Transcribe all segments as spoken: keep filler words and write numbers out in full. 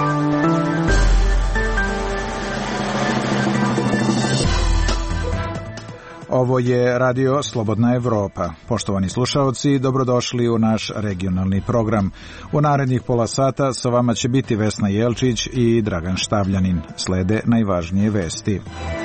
Ovo je Radio Slobodna Evropa. Poštovani slušaoci, dobrodošli u naš regionalni program. U narednih pola sata sa vama će biti Vesna Jelčić i Dragan Štavljanin. Slede najvažnije vesti.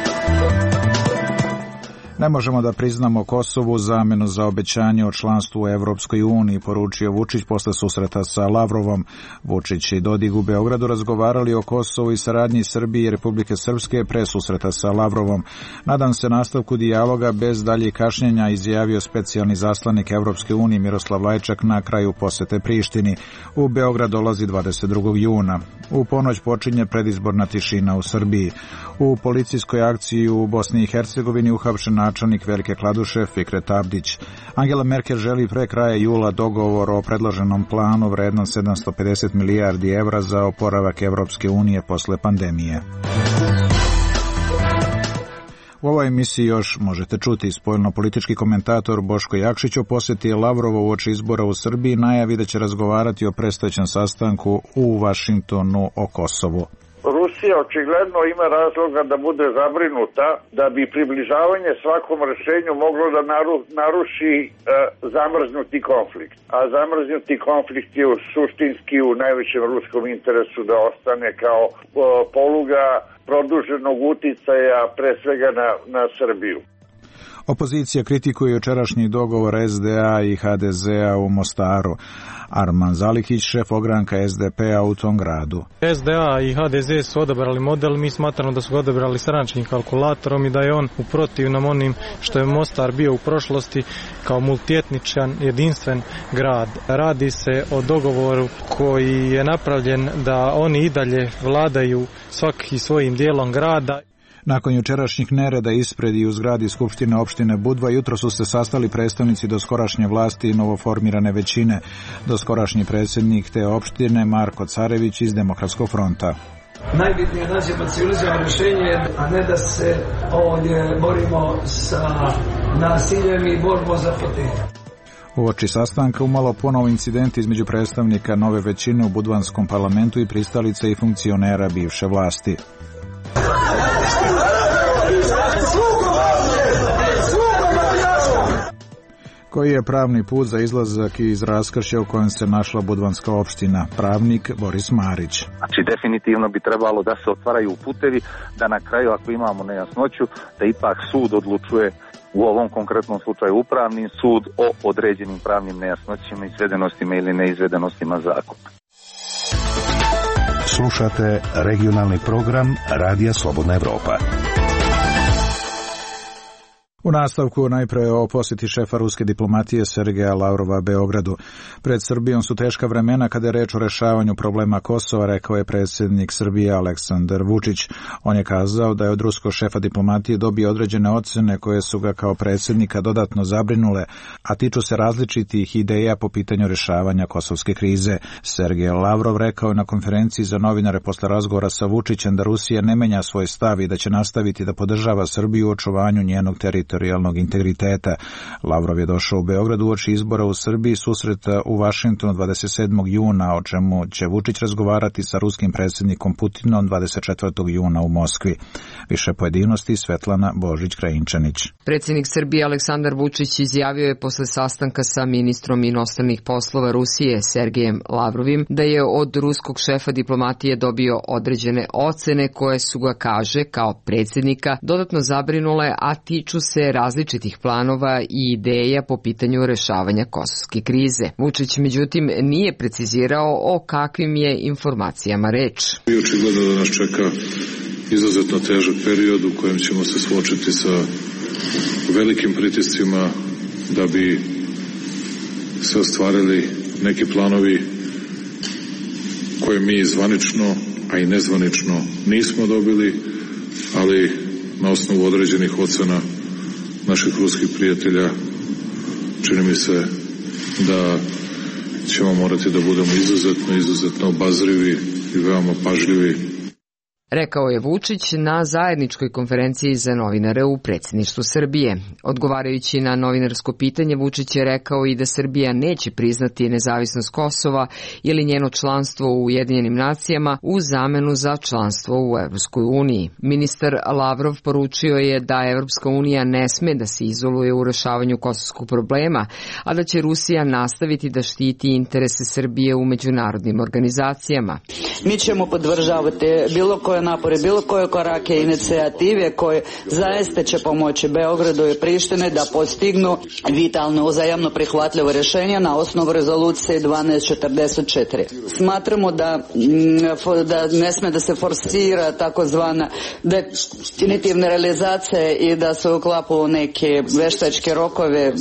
Ne možemo da priznamo Kosovu zamenu za obećanje o članstvu u Evropskoj uniji, poručio Vučić posle susreta sa Lavrovom. Vučić i Dodik u Beogradu razgovarali o Kosovu i saradnji Srbije i Republike Srpske pre susreta sa Lavrovom. Nadam se nastavku dijaloga bez daljih kašnjenja, izjavio specijalni zaslanik Evropske unije Miroslav Lajčak na kraju posete Prištini. U Beograd dolazi dvadeset drugog juna. U ponoć počinje predizborna tišina u Srbiji. U policijskoj akciji u Bosni i Hercegovini uhapšen načelnik Velike Kladuše Fikret Abdić. Angela Merkel želi pre kraja jula dogovor o predloženom planu vrednom sedamsto pedeset milijardi evra za oporavak Evropske unije posle pandemije. U ovoj emisiji još možete čuti spoljno-politički komentator Boško Jakšić o posjeti Lavrovo uoči izbora u Srbiji, najavi da će razgovarati o predstojećem sastanku u Vašingtonu o Kosovu. Rusija očigledno ima razloga da bude zabrinuta da bi približavanje svakom rešenju moglo da naru, naruši e, zamrznuti konflikt. A zamrznuti konflikt je suštinski u najvećem ruskom interesu da ostane kao e, poluga produženog uticaja pre svega na, na Srbiju. Opozicija kritikuje jučerašnji dogovor es de a i ha de zea u Mostaru. Arman Zalihić, šef ogranka es de pe-a u tom gradu. es de a i ha de ze su odabrali model, mi smatramo da su ga odabrali stranačkim kalkulatorom i da je on u protivnom onim što je Mostar bio u prošlosti kao multietničan, jedinstven grad. Radi se o dogovoru koji je napravljen da oni i dalje vladaju svaki svojim dijelom grada. Nakon jučerašnjih nereda ispred i u zgradi Skupštine opštine Budva, jutro su se sastali predstavnici doskorašnje vlasti i novoformirane većine. Doskorašnji predsjednik te opštine Marko Carević iz Demokratskog fronta. Najbitnije je naći civilizovano rješenje, a ne da se ovdje borimo sa nasiljem i borbom za fotelju. Uoči sastanka umalo ponovo incident između predstavnika nove većine u budvanskom parlamentu i pristalice i funkcionera bivše vlasti. Koji je pravni put za izlazak iz raskršća u kojem se našla budvanska opština? Pravnik Boris Marić. Znači definitivno bi trebalo da se otvaraju putevi, da na kraju ako imamo nejasnoću, da ipak sud odlučuje, u ovom konkretnom slučaju upravni sud, o određenim pravnim nejasnoćima, izvedenostima ili neizvedenostima zakona. Slušate regionalni program Radija Slobodna Evropa. U nastavku najpre o posjeti šefa ruske diplomatije Sergeja Lavrova Beogradu. Pred Srbijom su teška vremena kada je reč o rešavanju problema Kosova, rekao je predsjednik Srbije Aleksandar Vučić. On je kazao da je od ruskog šefa diplomatije dobio određene ocene koje su ga kao predsjednika dodatno zabrinule, a tiču se različitih ideja po pitanju rešavanja kosovske krize. Sergej Lavrov rekao je na konferenciji za novinare posle razgovora sa Vučićem da Rusija ne menja svoj stav i da će nastaviti da podržava Srbiju u očuvanju njenog teritorija teritorijalnog integriteta. Lavrov je došao u Beograd uoči izbora u Srbiji, susreta u Vašingtonu dvadeset sedmog juna, o čemu će Vučić razgovarati sa ruskim predsjednikom Putinom dvadeset četvrtog juna u Moskvi. Više pojedinosti Svetlana Božić-Krajinčanić. Predsjednik Srbije Aleksandar Vučić izjavio je posle sastanka sa ministrom inostranih poslova Rusije Sergejem Lavrovim da je od ruskog šefa diplomatije dobio određene ocene koje su ga, kaže, kao predsjednika dodatno zabrinule, a tiču se različitih planova i ideja po pitanju rešavanja kosovske krize. Vučić, međutim, nije precizirao o kakvim je informacijama reč. Očigledno da nas čeka izuzetno težak period u kojem ćemo se suočiti sa velikim pritiscima da bi se ostvarili neki planovi koje mi zvanično, a i nezvanično nismo dobili, ali na osnovu određenih ocena naših ruskih prijatelja čini mi se da ćemo morati da budemo izuzetno, izuzetno obazrivi i veoma pažljivi. rekao je Vučić na zajedničkoj konferenciji za novinare u predsjedništvu Srbije. Odgovarajući na novinarsko pitanje, Vučić je rekao i da Srbija neće priznati nezavisnost Kosova ili njeno članstvo u Ujedinjenim nacijama u zamenu za članstvo u Evropskoj uniji. Ministar Lavrov poručio je da Evropska unija ne sme da se izoluje u rešavanju kosovskog problema, a da će Rusija nastaviti da štiti interese Srbije u međunarodnim organizacijama. Mi ćemo podržavati bilo koje napore, bilo koje korake i inicijative koje zaista će pomoći Beogradu i Prištini da postignu vitalno uzajamno prihvatljivo rješenje na osnovu rezolucije dvanaest četrdeset četiri. Smatramo da, da ne sme da se forsira takozvana definitivna realizacija i da se uklapu neke veštačke rokove.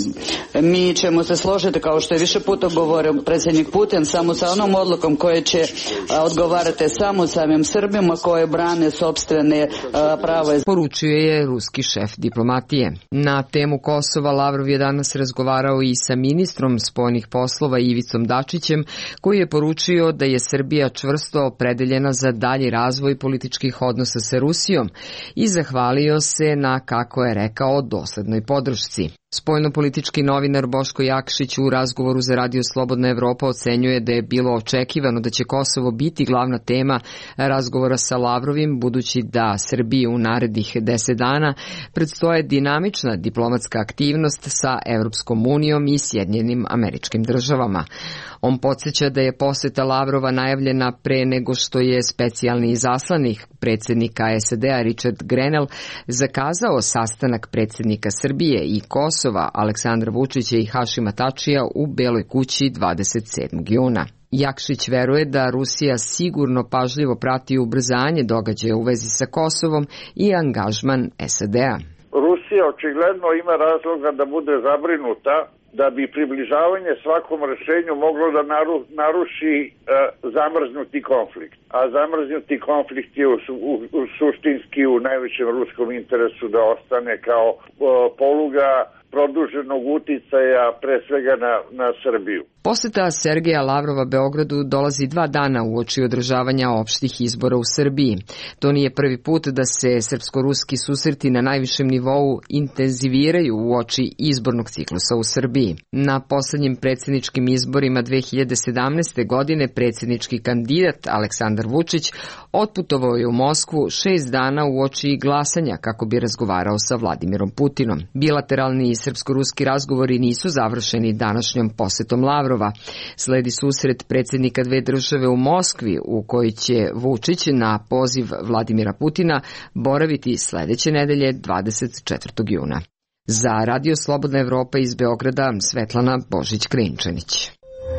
Mi ćemo se složiti, kao što je više puta govorio predsjednik Putin, samo sa onom odlukom koje će odgovarati samo samim Srbima koje brane sopstvene prava. Poručio je ruski šef diplomatije. Na temu Kosova Lavrov je danas razgovarao i sa ministrom spoljnih poslova Ivicom Dačićem, koji je poručio da je Srbija čvrsto opredeljena za dalji razvoj političkih odnosa sa Rusijom i zahvalio se na, kako je rekao, doslednoj podršci. Spoljnopolitički novinar Boško Jakšić u razgovoru za Radio Slobodna Evropa ocenjuje da je bilo očekivano da će Kosovo biti glavna tema razgovora sa Lavrovim, budući da Srbiji u narednih deset dana predstoje dinamična diplomatska aktivnost sa Evropskom unijom i Sjedinjenim Američkim Državama. On podsjeća da je poseta Lavrova najavljena pre nego što je specijalni izaslanik predsjednika S A D-a Richard Grenell zakazao sastanak predsjednika Srbije i Kosova Aleksandra Vučića i Hašima Tačija u Beloj kući dvadeset sedmog juna. Jakšić veruje da Rusija sigurno pažljivo prati ubrzanje događaja u vezi sa Kosovom i angažman S A D-a. Rusija očigledno ima razloga da bude zabrinuta da bi približavanje svakom rešenju moglo da naru, naruši e, zamrznuti konflikt. A zamrznuti konflikt je u, u, u suštinski u najvećem ruskom interesu da ostane kao e, poluga produženog uticaja pre svega na, na Srbiju. Poseta Sergeja Lavrova Beogradu dolazi dva dana uoči održavanja opštih izbora u Srbiji. To nije prvi put da se srpsko-ruski susreti na najvišem nivou intenziviraju uoči izbornog ciklusa u Srbiji. Na poslednjim predsjedničkim izborima dve hiljade sedamnaeste. godine predsjednički kandidat Aleksandar Vučić otputovao je u Moskvu šest dana uoči glasanja kako bi razgovarao sa Vladimirom Putinom. Bilateralni srpsko-ruski razgovori nisu završeni današnjom posetom Lavrova. Sledi susret predsjednika dve države u Moskvi u kojoj će Vučić na poziv Vladimira Putina boraviti sledeće nedelje dvadeset četvrtog juna. Za Radio Slobodna Evropa iz Beograda, Svetlana Božić-Klinčanić.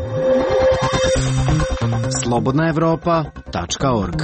slobodna evropa tačka org.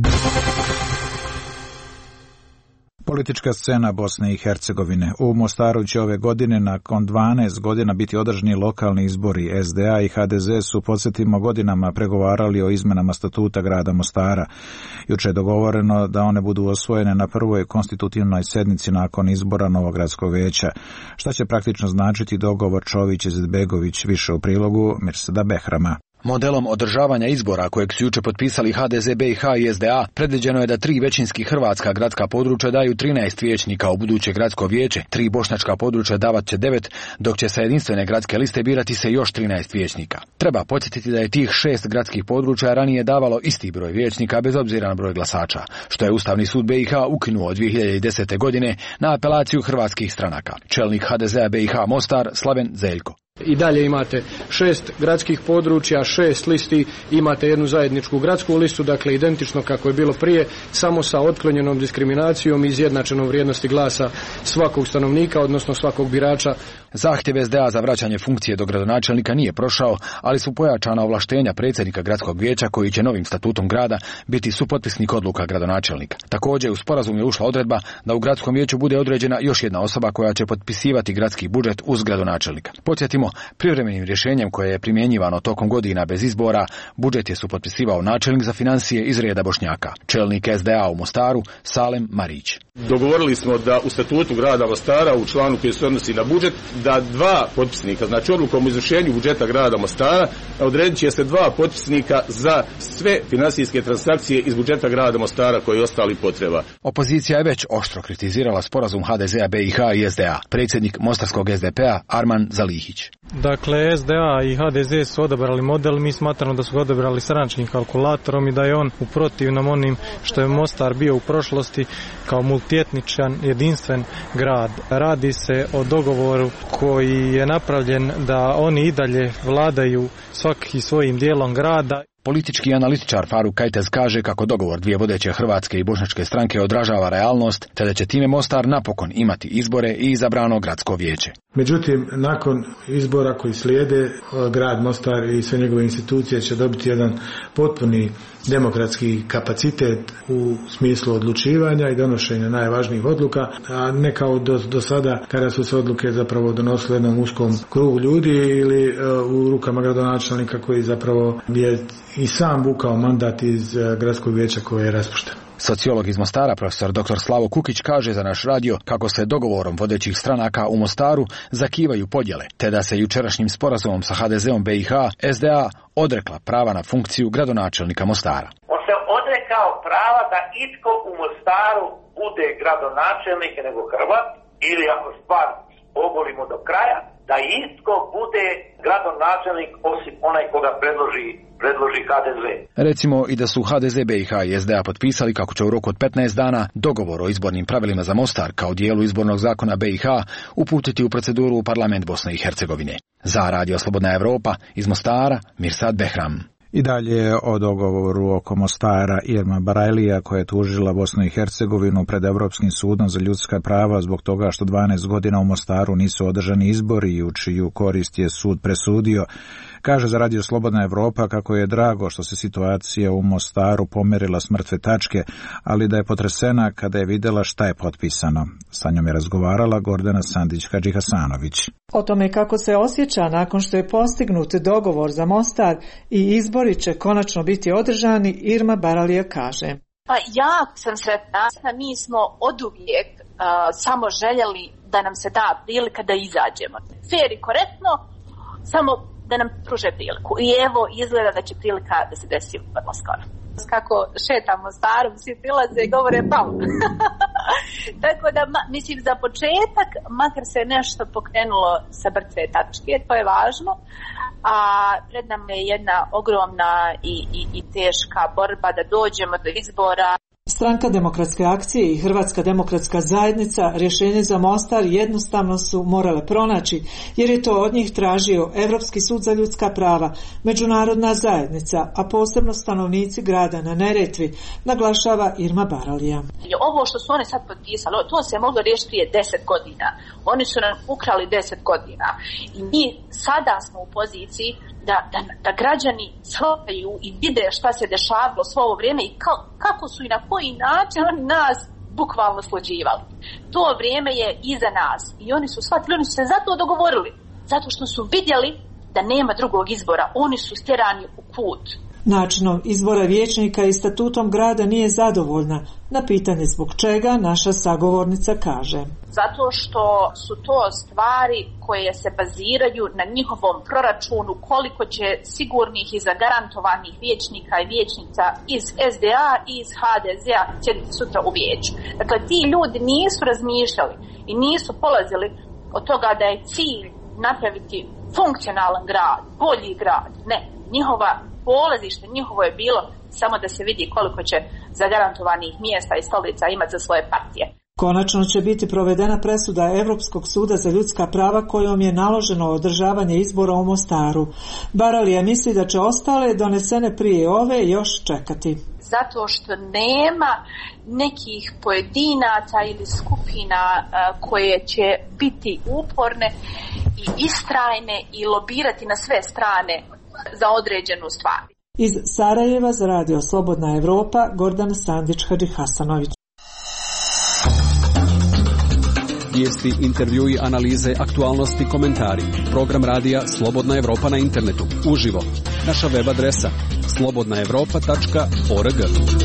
Politička scena Bosne i Hercegovine. U Mostaru će ove godine nakon dvanaest godina biti održani lokalni izbori. S D A i H D Z su, podsjetimo, godinama pregovarali o izmenama statuta grada Mostara. Juče je dogovoreno da one budu osvojene na prvoj konstitutivnoj sednici nakon izbora novog gradskog veća. Šta će praktično značiti dogovor Čović-Izetbegović, više u prilogu Mirsada Behrama. Modelom održavanja izbora kojeg su juče potpisali H D Z B i H i S D A predviđeno je da tri većinski hrvatska gradska područja daju trinaest vijećnika u buduće gradsko vijeće, tri bošnjačka područja davat će devet, dok će sa jedinstvene gradske liste birati se još trinaest vijećnika. Treba podsjetiti da je tih šest gradskih područja ranije davalo isti broj vijećnika bez obzira na broj glasača, što je Ustavni sud B i H ukinuo dvije hiljade desete. godine na apelaciju hrvatskih stranaka. Čelnik H D Z A B i H Mostar Slaven Zeljko. I dalje imate šest gradskih područja, šest listi, imate jednu zajedničku gradsku listu, dakle identično kako je bilo prije, samo sa otklonjenom diskriminacijom i izjednačenom vrijednosti glasa svakog stanovnika, odnosno svakog birača. Zahtjev S D A za vraćanje funkcije do gradonačelnika nije prošao, ali su pojačana ovlaštenja predsjednika gradskog vijeća koji će novim statutom grada biti supotpisnik odluka gradonačelnika. Također u sporazum je ušla odredba da u gradskom vijeću bude određena još jedna osoba koja će potpisivati gradski budžet uz gradonačelnika. Podsjetimo podsjetimo, privremenim rješenjem koje je primjenjivano tokom godina bez izbora, budžet je supotpisivao načelnik za financije iz reda Bošnjaka, čelnik S D A u Mostaru, Salem Marić. Dogovorili smo da u statutu grada Mostara, u članu koji se odnosi na budžet, da dva potpisnika, znači odlukom o izvršenju budžeta grada Mostara, odredit će se dva potpisnika za sve finansijske transakcije iz budžeta grada Mostara koji ostali potreba. Opozicija je već oštro kritizirala sporazum H D Z-a, B i H i S D A. Predsjednik mostarskog S D P-a Arman Zalihić. Dakle, S D A i H D Z su odabrali model, mi smatramo da su ga odabrali stranačkim kalkulatorom i da je on u protivnom onim što je Mostar bio u prošlosti kao multietničan, jedinstven grad. Radi se o dogovoru koji je napravljen da oni i dalje vladaju svaki svojim dijelom grada. Politički analitičar Faruk Kajtez kaže kako dogovor dvije vodeće hrvatske i bošnjačke stranke odražava realnost, te da će time Mostar napokon imati izbore i izabrano gradsko vijeće. Međutim, nakon izbora koji slijede, grad Mostar i sve njegove institucije će dobiti jedan potpuni demokratski kapacitet u smislu odlučivanja i donošenja najvažnijih odluka, a ne kao do, do sada kada su se odluke zapravo donosile jednom uskom krugu ljudi ili uh, u rukama gradonačelnika koji zapravo je i sam vukao mandat iz uh, gradskog vijeća koje je raspušteno. Sociolog iz Mostara, profesor doktor Slavo Kukić, kaže za naš radio kako se dogovorom vodećih stranaka u Mostaru zakivaju podjele, te da se jučerašnjim sporazumom sa H D Z-om B i H S D A odrekla prava na funkciju gradonačelnika Mostara. On se odrekao prava da itko u Mostaru bude gradonačelnik nego Hrvat, ili ako stvar ogolimo do kraja, da itko bude gradonačelnik osim onaj koga predloži predloži H D Z. Recimo i da su H D Z, B i H i S D A potpisali kako će u roku od petnaest dana dogovor o izbornim pravilima za Mostar kao dijelu izbornog zakona B i H uputiti u proceduru u parlament Bosne i Hercegovine. Za Radio Slobodna Evropa iz Mostara, Mirsad Behram. I dalje o dogovoru oko Mostara Irma Barajlija, koja je tužila Bosnu i Hercegovinu pred Europskim sudom za ljudska prava zbog toga što dvanaest godina u Mostaru nisu održani izbori i u čiju korist je sud presudio. Kaže za Radio Slobodna Evropa kako je drago što se situacija u Mostaru pomerila s mrtve tačke, ali da je potresena kada je vidjela šta je potpisano. Sa njom je razgovarala Gordana Sandić-Hadžihasanović. O tome kako se osjeća nakon što je postignut dogovor za Mostar i izbori će konačno biti održani, Irma Barajlija kaže. Pa ja sam sretna, mi smo oduvijek uh, samo željeli da nam se da prilika da izađemo. Fer i korektno, samo da nam pruže priliku. I evo izgleda da će prilika da se desi vrlo skoro. Kako šetamo starom, svi prilaze i govore pao. Tako da, mislim, za početak, makar se nešto pokrenulo sa mrtve tačke, to je važno, a pred nam je jedna ogromna i, i, i teška borba da dođemo do izbora. Stranka demokratske akcije i Hrvatska demokratska zajednica rješenje za Mostar jednostavno su morale pronaći, jer je to od njih tražio Europski sud za ljudska prava, međunarodna zajednica, a posebno stanovnici grada na Neretvi, naglašava Irma Barajlija. Ovo što su oni sad potpisali, to se moglo riješiti prije deset godina. Oni su nam ukrali deset godina. I mi sada smo u poziciji da, da, da građani shvataju i vide šta se dešavalo svo ovo vrijeme i ka, kako su i na koji način oni nas bukvalno slođivali. To vrijeme je iza nas i oni su shvatili, oni su se zato dogovorili, zato što su vidjeli da nema drugog izbora, oni su stjerani u kut. Načinom izbora vijećnika i statutom grada nije zadovoljna. Na pitanje zbog čega naša sagovornica kaže. Zato što su to stvari koje se baziraju na njihovom proračunu, koliko će sigurnih i zagarantovanih vijećnika i vijećnica iz S D A i iz H D Z-a sjediti sutra u vijeću. Dakle, ti ljudi nisu razmišljali i nisu polazili od toga da je cilj napraviti funkcionalan grad, bolji grad. Ne, njihova polazište njihovo je bilo samo da se vidi koliko će zagarantovanih mjesta i stolica imati za svoje partije. Konačno će biti provedena presuda Europskog suda za ljudska prava kojom je naloženo održavanje izbora u Mostaru. Barajlija misli da će ostale donesene prije ove još čekati. Zato što nema nekih pojedinaca ili skupina koje će biti uporne i istrajne i lobirati na sve strane za određenu stvar. Iz Sarajeva za Radio Slobodna Evropa, Gordana Sandić-Hadžihasanović. Vijesti, intervjui, analize, aktualnosti, komentari. Program radija Slobodna Evropa na internetu. Uživo. Naša web adresa slobodna evropa tačka org.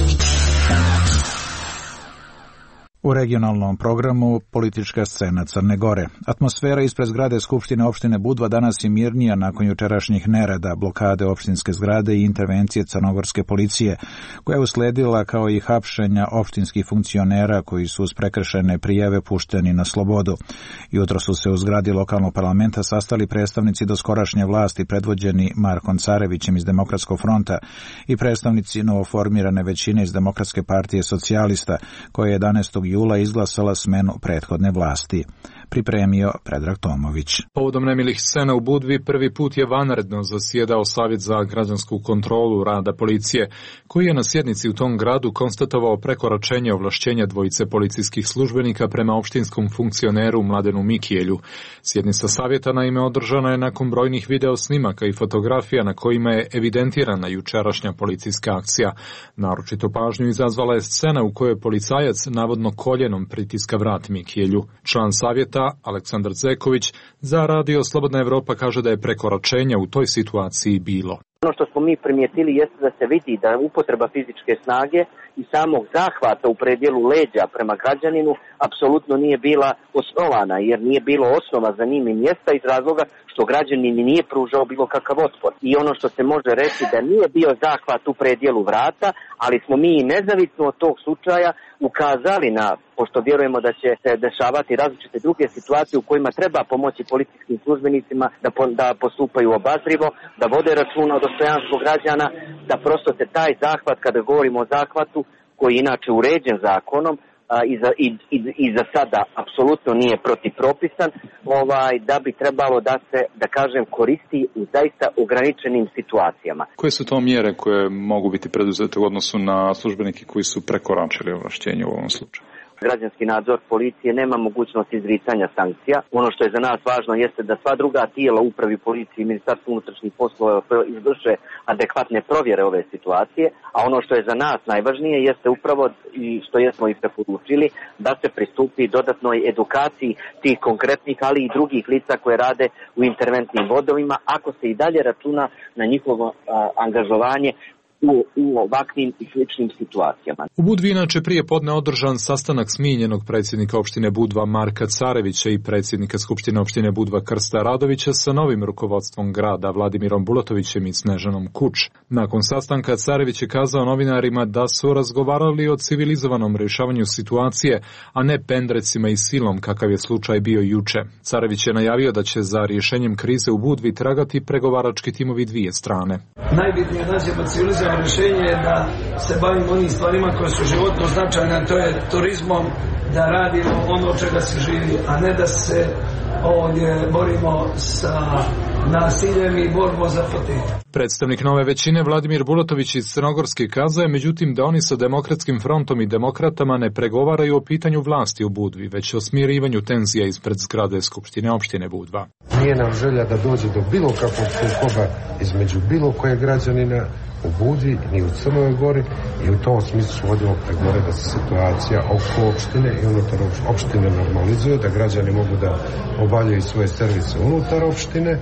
U regionalnom programu politička scena Crne Gore. Atmosfera ispred zgrade Skupštine opštine Budva danas je mirnija nakon jučerašnjih nereda, blokade opštinske zgrade i intervencije crnogorske policije, koja je usledila kao i hapšenja opštinskih funkcionera koji su uz prekršajne prijave pušteni na slobodu. Jutro su se u zgradi lokalnog parlamenta sastali predstavnici doskorašnje vlasti predvođeni Markom Carevićem iz Demokratskog fronta i predstavnici novoformirane većine iz Demokratske partije socijalista, koja je jedanaestog jula izglasala smenu prethodne vlasti. Pripremio Predrag Tomović. Povodom nemilih scena u Budvi prvi put je vanredno zasjedao Savjet za građansku kontrolu rada policije, koji je na sjednici u tom gradu konstatovao prekoračenje ovlašćenja dvojice policijskih službenika prema opštinskom funkcioneru Mladenu Mikijelju. Sjednica savjeta naime održana je nakon brojnih video snimaka i fotografija na kojima je evidentirana jučerašnja policijska akcija. Naročito pažnju izazvala je scena u kojoj policajac navodno koljenom pritiska vrat Mikijelju. Član savjeta Aleksandar Zeković za radio Slobodna Evropa kaže da je prekoračenja u toj situaciji bilo. Ono što smo mi primijetili jeste da se vidi da upotreba fizičke snage i samog zahvata u predjelu leđa prema građaninu apsolutno nije bila osnovana, jer nije bilo osnova za njim i mjesta iz razloga što građanin nije pružao bilo kakav otpor. I ono što se može reći da nije bio zahvat u predjelu vrata, ali smo mi nezavisno od tog slučaja ukazali na, pošto vjerujemo da će se dešavati različite druge situacije u kojima treba pomoći policijskim službenicima da, po, da postupaju obazrivo, da vode računa o dostojanstvu građana, da prosto se taj zahvat, kada govorimo o zahvatu, koji je inače uređen zakonom, a, i, za, i, i, i za sada apsolutno nije protipropisan, ovaj, da bi trebalo da se, da kažem, koristi u zaista ograničenim situacijama. Koje su to mjere koje mogu biti preduzete u odnosu na službenike koji su prekoračili ovlašćenje u ovom slučaju? Građanski nadzor policije nema mogućnost izricanja sankcija. Ono što je za nas važno jeste da sva druga tijela upravi policije i Ministarstvo unutrašnjih poslova izvrše adekvatne provjere ove situacije, a ono što je za nas najvažnije jeste upravo i što jesmo i preporučili da se pristupi dodatnoj edukaciji tih konkretnih, ali i drugih lica koje rade u interventnim vodovima, ako se i dalje računa na njihovo a, angažovanje U, u ovakvim i sličnim situacijama. U Budvi inače prije podne održan sastanak smijenjenog predsjednika opštine Budva Marka Carevića i predsjednika Skupštine opštine Budva Krsta Radovića sa novim rukovodstvom grada Vladimirom Bulatovićem i Snežanom Kuč. Nakon sastanka Carević je kazao novinarima da su razgovarali o civilizovanom rješavanju situacije, a ne pendrecima i silom kakav je slučaj bio juče. Carević je najavio da će za rješenjem krize u Budvi tragati pregovarački timovi dvije strane. Najbitnije nađemo civilizovano rješenje je da se bavimo onim stvarima koje su životno značajne, to je turizmom, da radimo ono čega se živi, a ne da se ovdje borimo sa nasiljem i borbom za fotelje. Predstavnik nove većine Vladimir Bulatović iz Crnogorske kazao je međutim da oni sa Demokratskim frontom i demokratama ne pregovaraju o pitanju vlasti u Budvi, već o smirivanju tenzija ispred zgrade Skupštine opštine Budva. Nije nam želja da dođe do bilo kakvog sukoba između bilo koje građanina u Budvi ni u Crnoj Gori i u tom smislu vodimo pregovore da se situacija oko opštine i unutar opštine normalizuje, da građani mogu da obavljaju svoje servise unutar opštine,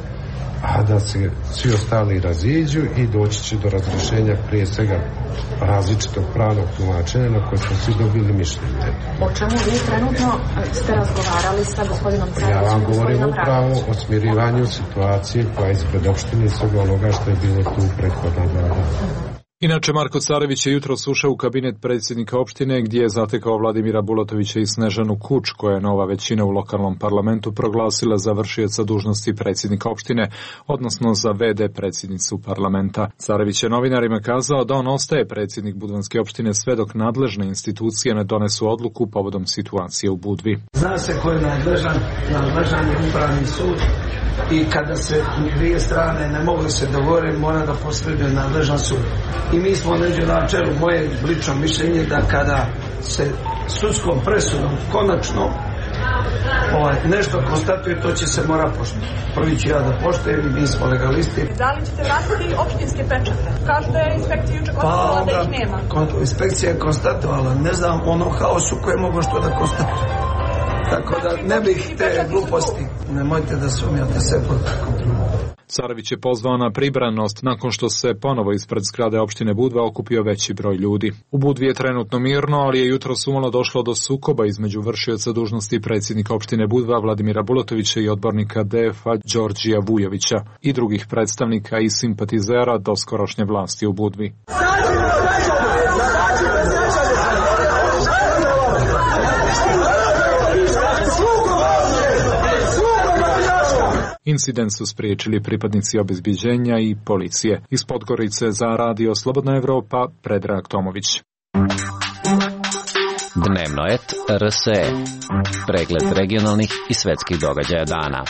a da se svi ostali raziđu i doći će do razrješenja prije svega različitog pravnog tumačenja na koje smo svi dobili mišljenje. O čemu vi trenutno ste razgovarali sa gospodinom Carevićem? Ja vam govorim upravo o smirivanju situacije koja je ispred opštine i svega onoga što je bilo tu prethodna dana. Inače, Marko Carević je jutro ušao u kabinet predsjednika opštine gdje je zatekao Vladimira Bulatovića i Snežanu Kuč, koja je nova većina u lokalnom parlamentu proglasila za vršioca dužnosti predsjednika opštine, odnosno za ve de predsjednicu parlamenta. Carević je novinarima kazao da on ostaje predsjednik Budvanske opštine sve dok nadležne institucije ne donesu odluku povodom situacije u Budvi. Zna se ko je nadležan, nadležan je upravni sud i kada se dvije strane ne mogu se dogovoriti, mora da posreduje nadležan sud. I mi smo neđe na čelu, moje lično mišljenje da kada se sudskom presudom konačno ovaj, nešto konstatuje, to će se mora poštovati. Prvi ću ja da poštujem i mi smo legalisti. Da li ćete vratiti opštinske pečate? Kažu da je inspekcija juče konstatovala da ih nema. Inspekcija je konstatovala, ne znam ono haosu koje mogu što da konstatuje. Tako da ne bih te gluposti, nemojte da sumnjate sve pod kontrolom. Carević je pozvao na pribranost nakon što se ponovo ispred zgrade opštine Budva okupio veći broj ljudi. U Budvi je trenutno mirno, ali je jutros umalo došlo do sukoba između vršioca dužnosti predsjednika opštine Budva Vladimira Bulatovića i odbornika D F A Đorđija Vujovića i drugih predstavnika i simpatizera doskorošnje vlasti u Budvi. Incident su spriječili pripadnici obezbeđenja i policije. Iz Podgorice za radio Slobodna Evropa, Predrag Tomović. Dnevno et R S E. Pregled regionalnih i svetskih događaja dana.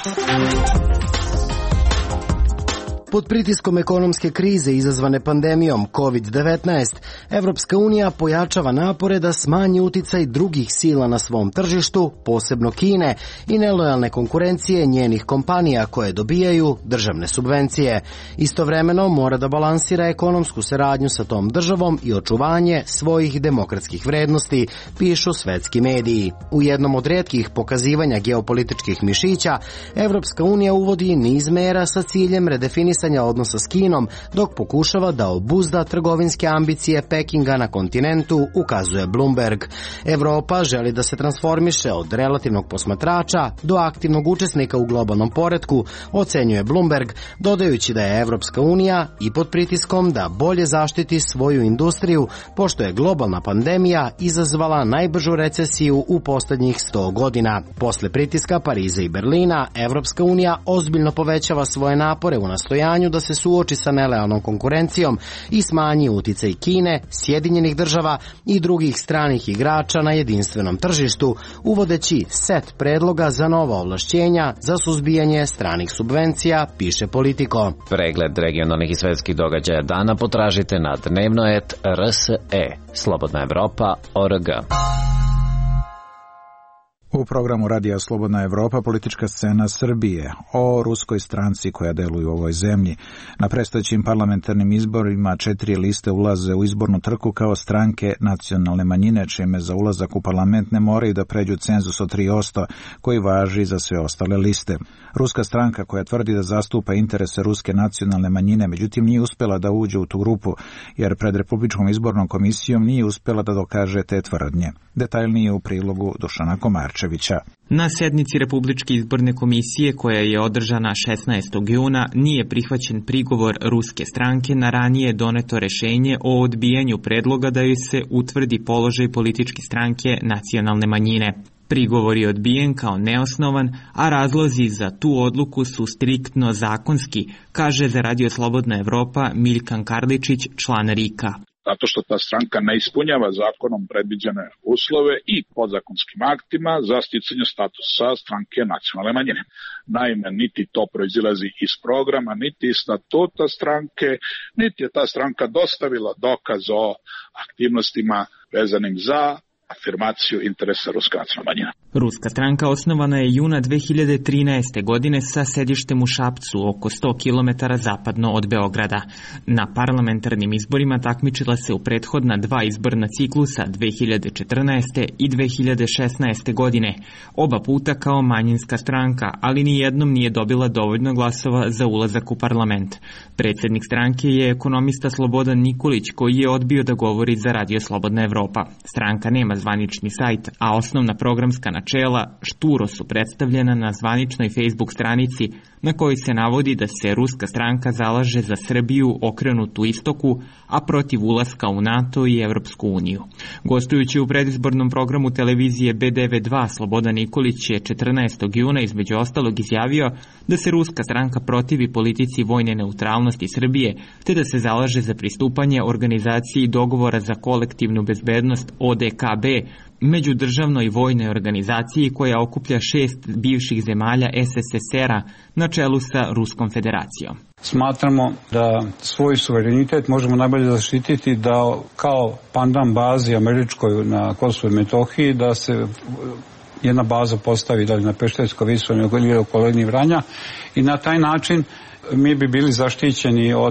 Pod pritiskom ekonomske krize izazvane pandemijom kovid devetnaest, Evropska unija pojačava napore da smanji uticaj drugih sila na svom tržištu, posebno Kine, i nelojalne konkurencije njenih kompanija koje dobijaju državne subvencije. Istovremeno mora da balansira ekonomsku saradnju sa tom državom i očuvanje svojih demokratskih vrednosti, pišu svetski mediji. U jednom od retkih pokazivanja geopolitičkih mišića, Evropska unija uvodi niz mera sa ciljem redefinisanja odnosa s Kinom, dok pokušava da obuzda trgovinske ambicije Pekinga na kontinentu, ukazuje Bloomberg. Evropa želi da se transformiše od relativnog posmatrača do aktivnog učesnika u globalnom poretku, ocenjuje Bloomberg, dodajući da je Evropska unija i pod pritiskom da bolje zaštiti svoju industriju, pošto je globalna pandemija izazvala najbržu recesiju u posljednjih sto godina. Posle pritiska Pariza i Berlina, Evropska unija ozbiljno povećava svoje napore u nastojanju da se suoči sa nelojalnom konkurencijom i smanji uticaj Kine, Sjedinjenih država i drugih stranih igrača na jedinstvenom tržištu, uvodeći set predloga za nova ovlašćenja za suzbijanje stranih subvencija, piše Politico. Pregled regionalnih i svetskih događaja dana potražite na dnevno et R S E. Slobodna Evropa, O R G. U programu Radija Slobodna Evropa politička scena Srbije o ruskoj stranci koja deluje u ovoj zemlji. Na predstojećim parlamentarnim izborima četiri liste ulaze u izbornu trku kao stranke nacionalne manjine, čime za ulazak u parlament ne moraju da pređu cenzus od tri posto koji važi za sve ostale liste. Ruska stranka koja tvrdi da zastupa interese ruske nacionalne manjine, međutim nije uspela da uđe u tu grupu, jer pred Republičkom izbornom komisijom nije uspela da dokaže te tvrdnje. Detaljnije u prilogu Dušana Komarčevića. Na sednici Republičke izborne komisije koja je održana šesnaestog juna nije prihvaćen prigovor ruske stranke na ranije doneto rešenje o odbijanju predloga da joj se utvrdi položaj političke stranke nacionalne manjine. Prigovor je odbijen kao neosnovan, a razlozi za tu odluku su striktno zakonski, kaže za Radio Slobodna Evropa Miljkan Karličić, član RIK-a. Zato što ta stranka ne ispunjava zakonom predviđene uslove i podzakonskim aktima za sticanje statusa stranke nacionalne manjine. Naime, niti to proizilazi iz programa, niti iz statuta stranke, niti je ta stranka dostavila dokaz o aktivnostima vezanim za afirmaciju interesa ruske nacionalne manjine. Ruska stranka osnovana je juna dve hiljade trinaeste. godine sa sedištem u Šapcu, oko sto kilometara zapadno od Beograda. Na parlamentarnim izborima takmičila se u prethodna dva izborna ciklusa dve hiljade četrnaeste. i dve hiljade šesnaeste. godine, oba puta kao manjinska stranka, ali ni jednom nije dobila dovoljno glasova za ulazak u parlament. Predsjednik stranke je ekonomista Slobodan Nikolić, koji je odbio da govori za Radio Slobodna Evropa. Stranka nema zvanični sajt, a osnovna programska načela šturo su predstavljena na zvaničnoj Facebook stranici na kojoj se navodi da se ruska stranka zalaže za Srbiju okrenutu istoku, a protiv ulaska u NATO i Evropsku uniju. Gostujući u predizbornom programu televizije B D V dva, Slobodan Nikolić je četrnaestog juna između ostalog izjavio da se ruska stranka protivi politici vojne neutralnosti Srbije, te da se zalaže za pristupanje organizaciji dogovora za kolektivnu bezbednost O D K B, međudržavnoj vojnoj organizaciji koja okuplja šest bivših zemalja S S S R-a na čelu sa Ruskom federacijom. Smatramo da svoj suverenitet možemo najbolje zaštititi da kao pandan bazi američkoj na Kosovu i Metohiji da se jedna baza postavi da li na Pešterskoj visoravni ili okolini Vranja i na taj način mi bi bili zaštićeni od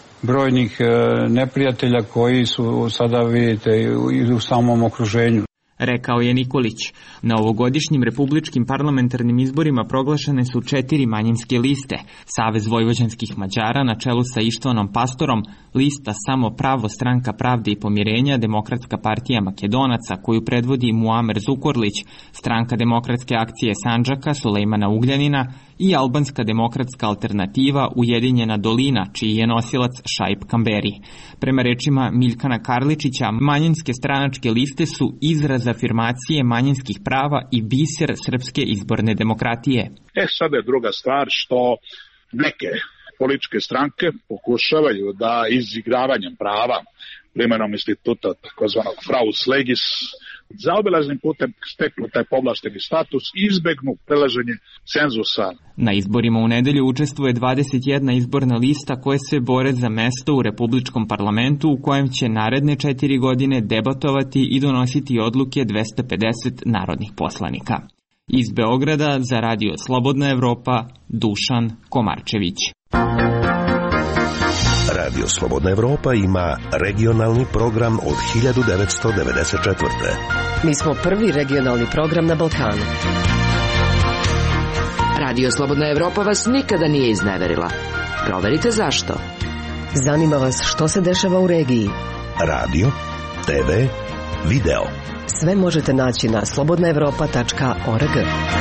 brojnih neprijatelja koji su sada, vidite, i u samom okruženju. rekao je Nikolić. Na ovogodišnjim republičkim parlamentarnim izborima proglašene su četiri manjinske liste. Savez vojvođanskih Mađara na čelu sa Ištvanom Pastorom, lista Samo pravo, Stranka pravde i pomirenja, Demokratska partija Makedonaca koju predvodi Muamer Zukorlić, Stranka demokratske akcije Sandžaka Sulejmana Ugljanina i Albanska demokratska alternativa Ujedinjena dolina, čiji je nosilac Šaip Kamberi. Prema rečima Miljkana Karličića, manjinske stranačke liste su izraz afirmacije manjinskih prava i biser srpske izborne demokratije. E sad je druga stvar što neke političke stranke pokušavaju da izigravanjem prava, primjenom instituta takozvanog fraus legis, zaobilaznim putem steknu taj povlašteni status i izbegnu prelaženje cenzusa. Na izborima u nedelju učestvuje dvadeset jedna izborna lista koje se bore za mesto u Republičkom parlamentu u kojem će naredne četiri godine debatovati i donositi odluke dvesta pedeset narodnih poslanika. Iz Beograda za Radio Slobodna Evropa, Dušan Komarčević. Radio Slobodna Evropa ima regionalni program od hiljadu devetsto devedeset četvrte. Mi smo prvi regionalni program na Balkanu. Radio Slobodna Evropa vas nikada nije izneverila. Proverite zašto. Zanima vas što se dešava u regiji. Radio, te ve, video. Sve možete naći na slobodna evropa tačka org.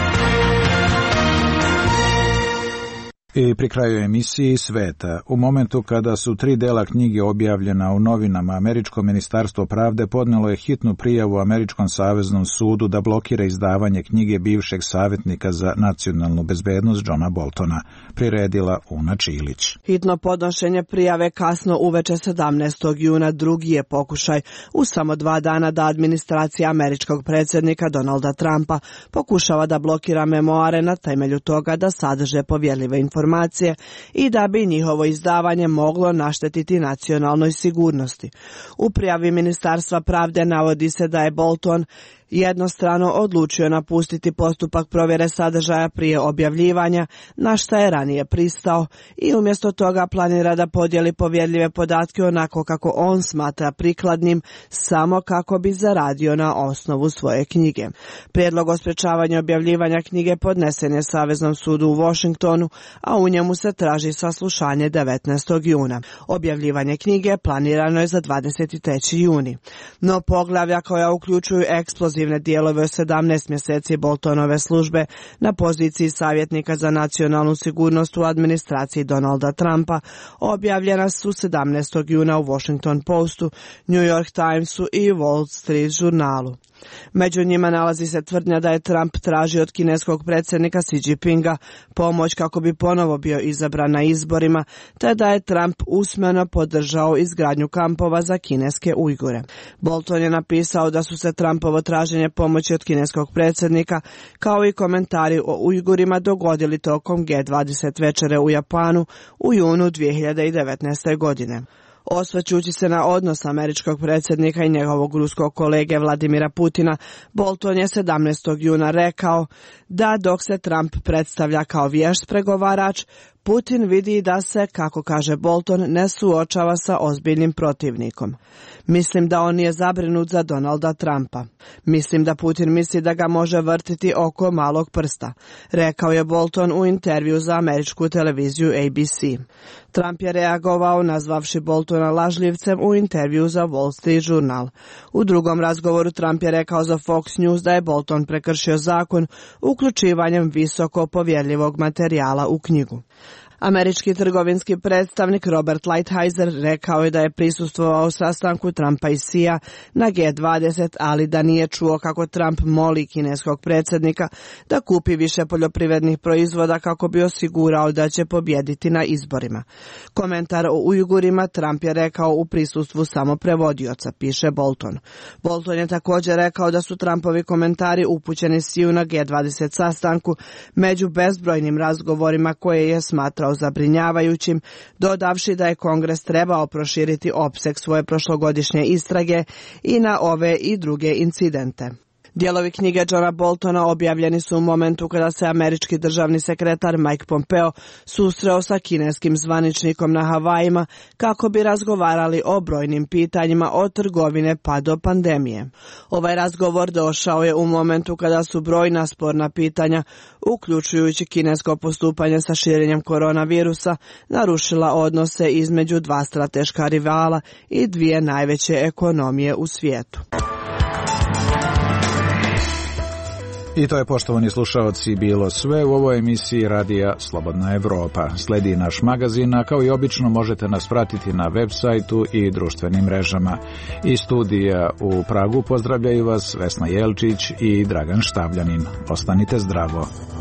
I pri kraju emisiji Sveta. U momentu kada su tri dela knjige objavljena u novinama, Američko ministarstvo pravde podnelo je hitnu prijavu Američkom saveznom sudu da blokira izdavanje knjige bivšeg savjetnika za nacionalnu bezbednost Johna Boltona, priredila Una Čilić. Hitno podnošenje prijave kasno uveče sedamnaestog juna drugi je pokušaj u samo dva dana da administracija američkog predsjednika Donalda Trumpa pokušava da blokira memoare na temelju toga da sadrže povjerljive informacije i da bi njihovo izdavanje moglo naštetiti nacionalnoj sigurnosti. U prijavi Ministarstva pravde navodi se da je Bolton jednostrano odlučio napustiti postupak provjere sadržaja prije objavljivanja, na šta je ranije pristao, i umjesto toga planira da podijeli povjerljive podatke onako kako on smatra prikladnim, samo kako bi zaradio na osnovu svoje knjige. Prijedlog o sprečavanju objavljivanja knjige podnesen je Saveznom sudu u Washingtonu, a u njemu se traži saslušanje devetnaestog juna. Objavljivanje knjige planirano je za dvadeset treći juni. No poglavlja koja uključuju eksplozivne dijelove o sedamnaest mjeseci Boltonove službe na poziciji savjetnika za nacionalnu sigurnost u administraciji Donalda Trumpa objavljena su sedamnaestog juna u Washington Postu, New York Timesu i Wall Street žurnalu. Među njima nalazi se tvrdnja da je Trump tražio od kineskog predsjednika Xi Jinpinga pomoć kako bi ponovo bio izabran na izborima, te da je Trump usmeno podržao izgradnju kampova za kineske Ujgure. Bolton je napisao da su se Trumpovo traženje pomoći od kineskog predsjednika kao i komentari o Ujgurima dogodili tokom G dvadeset večere u Japanu u junu dvije hiljade devetnaeste. godine. Osvrćući se na odnos američkog predsjednika i njegovog ruskog kolege Vladimira Putina, Bolton je sedamnaestog juna rekao da dok se Trump predstavlja kao vješt pregovarač, Putin vidi da se, kako kaže Bolton, ne suočava sa ozbiljnim protivnikom. Mislim da on je zabrinut za Donalda Trumpa. Mislim da Putin misli da ga može vrtiti oko malog prsta, rekao je Bolton u intervju za američku televiziju A B C. Trump je reagovao nazvavši Boltona lažljivcem u intervju za Wall Street žurnal. U drugom razgovoru Trump je rekao za Fox News da je Bolton prekršio zakon uključivanjem visoko povjerljivog materijala u knjigu. Američki trgovinski predstavnik Robert Lighthizer rekao je da je prisustvovao sastanku Trumpa i Xija na G dvadeset, ali da nije čuo kako Trump moli kineskog predsjednika da kupi više poljoprivrednih proizvoda kako bi osigurao da će pobijediti na izborima. Komentar o Ujgurima Trump je rekao u prisustvu samo prevodioca, piše Bolton. Bolton je također rekao da su Trumpovi komentari upućeni Xiju na G dvadeset sastanku među bezbrojnim razgovorima koje je smatrao zabrinjavajućim, dodavši da je Kongres trebao proširiti opseg svoje prošlogodišnje istrage i na ove i druge incidente. Dijelovi knjige Johna Boltona objavljeni su u momentu kada se američki državni sekretar Mike Pompeo susreo sa kineskim zvaničnikom na Havajima kako bi razgovarali o brojnim pitanjima od trgovine pa do pandemije. Ovaj razgovor došao je u momentu kada su brojna sporna pitanja, uključujući kinesko postupanje sa širenjem koronavirusa, narušila odnose između dva strateška rivala i dvije najveće ekonomije u svijetu. I to je, poštovani slušaoci, bilo sve u ovoj emisiji radija Slobodna Evropa. Sledi naš magazin, a kao i obično možete nas pratiti na web sajtu i društvenim mrežama. Iz studija u Pragu pozdravljaju vas Vesna Jelčić i Dragan Štavljanin. Ostanite zdravo.